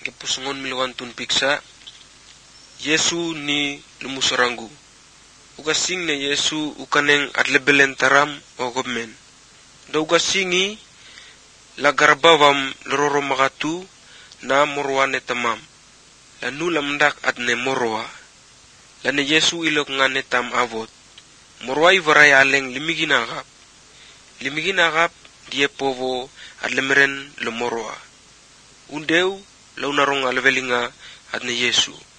Ipusungon milwantun piksa Yesu ni lumusorangu. Ugasing na Yesu ukaneng adlebelen taram o gobmen. Da ugasingi lagarbavam lororo makatu na morwane tamam. Lanu lamdak adne morwa. Lane Yesu ilok ngane tam avot. Morwai varayaleng limiginagap. Limiginagap die povo adlemeren le morwa. Undeu launarong alvelinga adne Yesu.